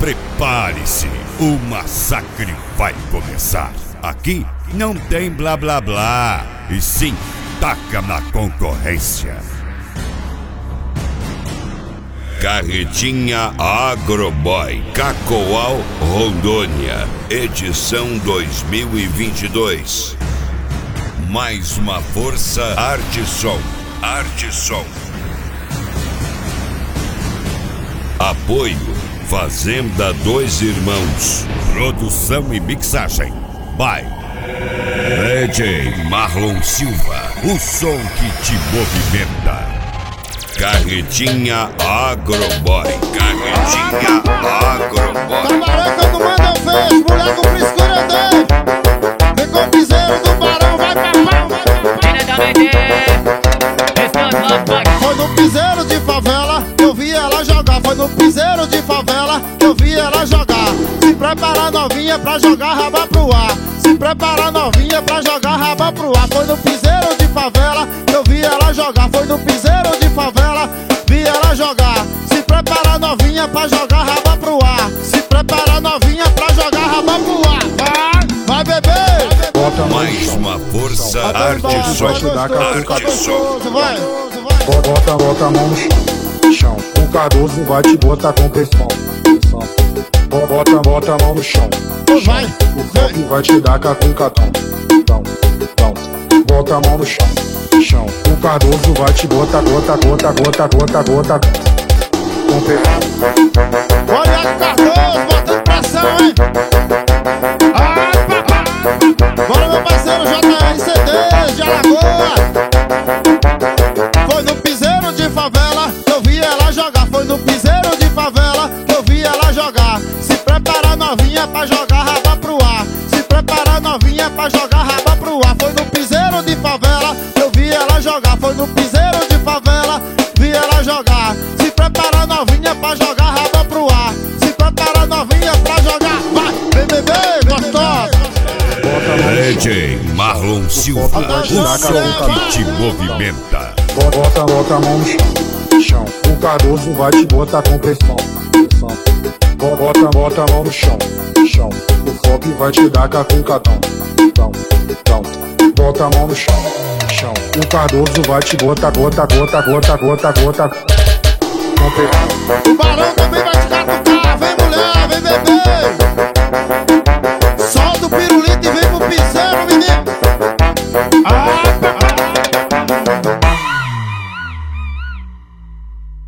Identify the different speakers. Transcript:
Speaker 1: Prepare-se, o massacre vai começar. Aqui não tem blá blá blá, e sim taca na concorrência. Carretinha Agroboy, Cacoal, Rondônia, edição 2022. Mais uma força Artesom. Apoio Fazenda Dois Irmãos. Produção e mixagem by DJ Marlon Silva. O som que te movimenta. Carretinha Agroboy.
Speaker 2: Camarão que eu não mando eu vejo, mulher com frescura eu dei. Vem com o piseiro do barão, vai pra pau, vai pra pau. Foi no piseiro de favela que eu vi ela jogar. Foi no piseiro de favela que eu vi ela jogar. Se prepara novinha pra jogar raba pro ar. Se prepara novinha pra jogar raba pro ar. Foi no piseiro de favela que eu vi ela jogar. Foi no piseiro de favela, vi ela jogar. Se prepara novinha pra jogar raba pro ar. Se prepara novinha pra jogar raba pro ar. Vai beber.
Speaker 1: Mais uma força Artesom.
Speaker 3: Bota a mão no chão. O Cardoso vai te botar com pressão. Bota a mão no chão. O Fop vai te dar cacucatão. Bota a mão no chão. O Cardoso vai te botar gota com pressão.
Speaker 2: Olha o Cardoso botando pressão, hein? Ai, papai. Bora meu parceiro JRCD de Alagoas. Foi no piseiro de favela que eu vi ela jogar. Foi no piseiro de favela que eu vi ela jogar. Se prepara novinha pra jogar raba pro ar. Se prepara novinha pra jogar raba pro ar. Foi no piseiro de favela que eu vi ela jogar. Foi no piseiro de favela, vi ela jogar. Se prepara novinha pra jogar raba pro ar. Se prepara novinha pra jogar. Vai, vem beber, gostosa.
Speaker 1: DJ Marlon Silva, o som que te movimenta.
Speaker 3: Bota a mão no chão. O Cardoso vai te botar com pressão. Bota a mão no chão. O Fop vai te dar cacucatão. Bota a mão no chão. O Cardoso vai te botar gota com pressão.
Speaker 2: O barão